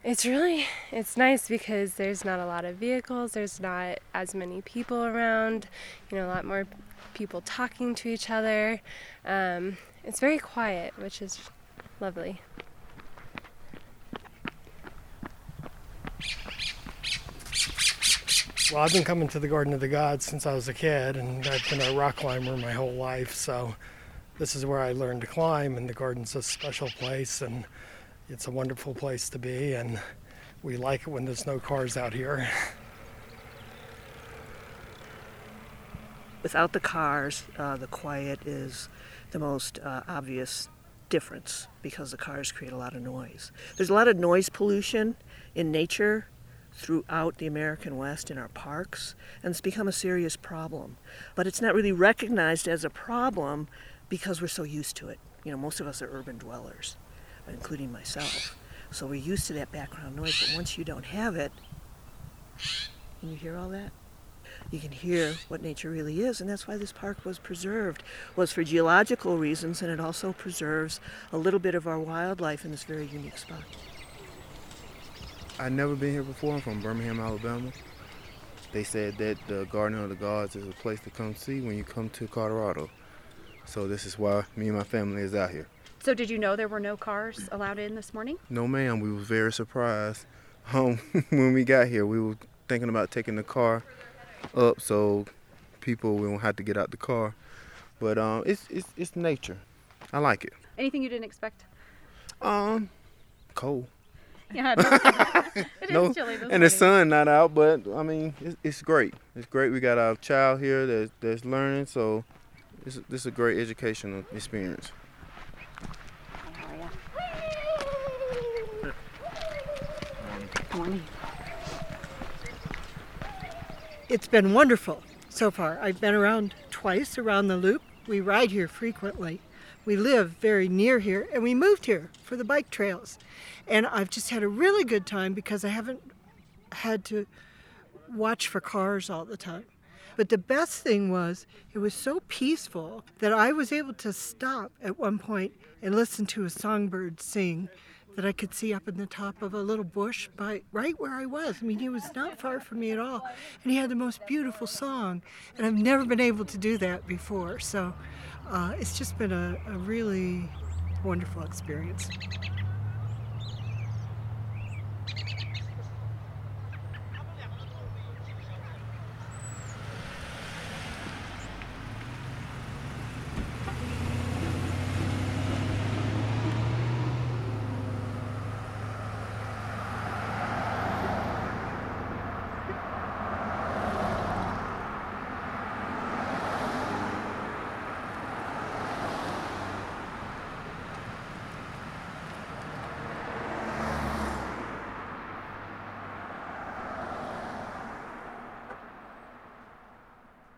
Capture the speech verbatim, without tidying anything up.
It's really, it's nice because there's not a lot of vehicles, there's not as many people around, you know, a lot more people talking to each other. Um, it's very quiet, which is lovely. Well, I've been coming to the Garden of the Gods since I was a kid, and I've been a rock climber my whole life, so this is where I learned to climb, and the garden's a special place, and it's a wonderful place to be, and we like it when there's no cars out here. Without the cars, uh, the quiet is the most uh, obvious difference because the cars create a lot of noise. There's a lot of noise pollution in nature throughout the American West in our parks, and it's become a serious problem. But it's not really recognized as a problem because we're so used to it. You know, most of us are urban dwellers, including myself. So we're used to that background noise, but once you don't have it, can you hear all that? You can hear what nature really is, and that's why this park was preserved, was for geological reasons, and it also preserves a little bit of our wildlife in this very unique spot. I've never been here before. I'm from Birmingham, Alabama. They said that the Garden of the Gods is a place to come see when you come to Colorado. So this is why me and my family is out here. So did you know there were no cars allowed in this morning? No, ma'am. We were very surprised. Um, when we got here, we were thinking about taking the car up so people won't have to get out the car. But um, it's, it's it's nature. I like it. Anything you didn't expect? Um, cold. Yeah, it is no, chilly this and morning. the sun not out, but I mean, it's, it's great. It's great. We got our child here that's, that's learning, so it's, this is a great educational experience. How are you? Good morning. It's been wonderful so far. I've been around twice around the loop. We ride here frequently. We live very near here, and we moved here for the bike trails. And I've just had a really good time because I haven't had to watch for cars all the time. But the best thing was it was so peaceful that I was able to stop at one point and listen to a songbird sing that I could see up in the top of a little bush by right where I was. I mean, he was not far from me at all. And he had the most beautiful song. And I've never been able to do that before. So uh, it's just been a, a really wonderful experience.